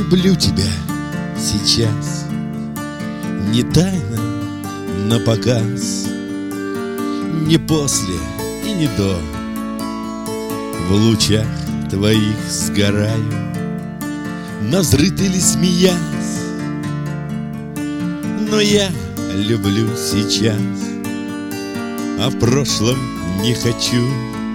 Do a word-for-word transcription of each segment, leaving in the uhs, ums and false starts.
люблю тебя сейчас, не тайно, напоказ, не после и не до. В лучах твоих сгораю, навзрыд или смеясь, но я люблю сейчас, а в прошлом не хочу,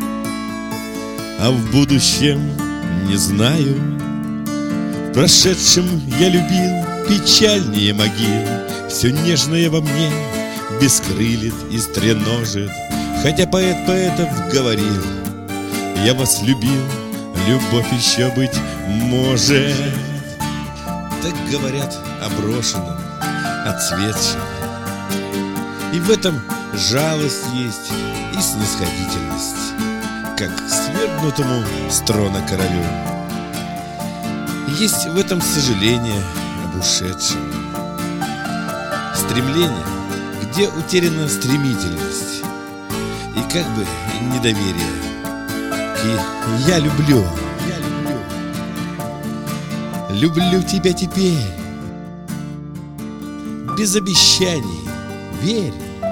а в будущем не знаю. В прошедшем я любил печальнее могил. Все нежное во мне бескрылит и стреножит. Хотя поэт поэтов говорил: я вас любил, любовь еще быть может. Так говорят о брошенном, отцветшем. И в этом жалость есть и снисходительность, как свергнутому с трона королю. Есть в этом сожаление об ушедшем, стремление, где утеряна стремительность, и как бы недоверие к «я люблю». Люблю тебя теперь, без обещаний, верь.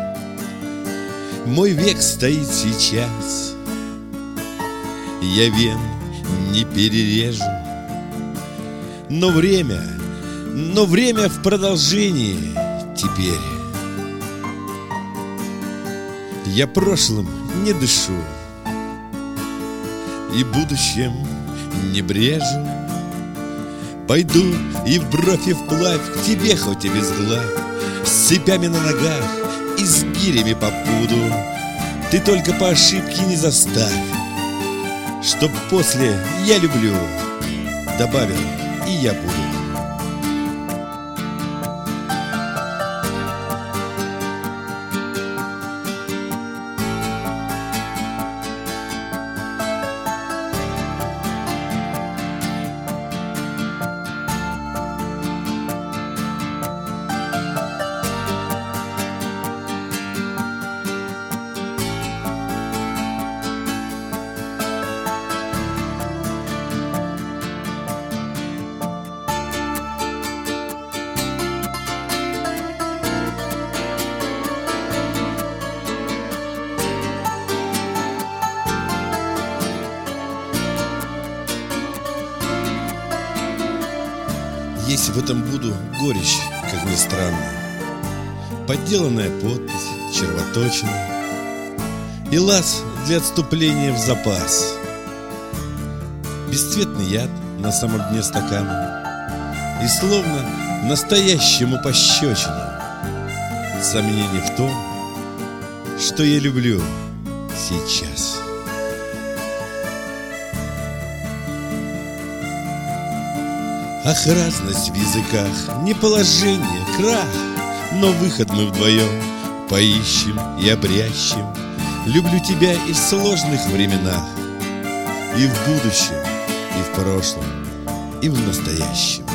Мой век стоит сейчас, я вен не перережу. Но время, но время в продолжении теперь. Я прошлым не дышу и будущем не брежу. Пойду и в бровь, и вплавь к тебе, хоть и без глав, с цепями на ногах и с гирями по пуду. Ты только по ошибке не заставь, чтоб после «я люблю» добавил и «я буду». Есть в этом буду горечь, как ни странно, подделанная подпись, червоточина и лаз для отступления в запас, бесцветный яд на самом дне стакана и словно настоящему пощечину сомнений в том, что я люблю сейчас. Ах, разность в языках, не положение, крах, но выход мы вдвоем поищем и обрящем. Люблю тебя и в сложных временах, и в будущем, и в прошлом, и в настоящем.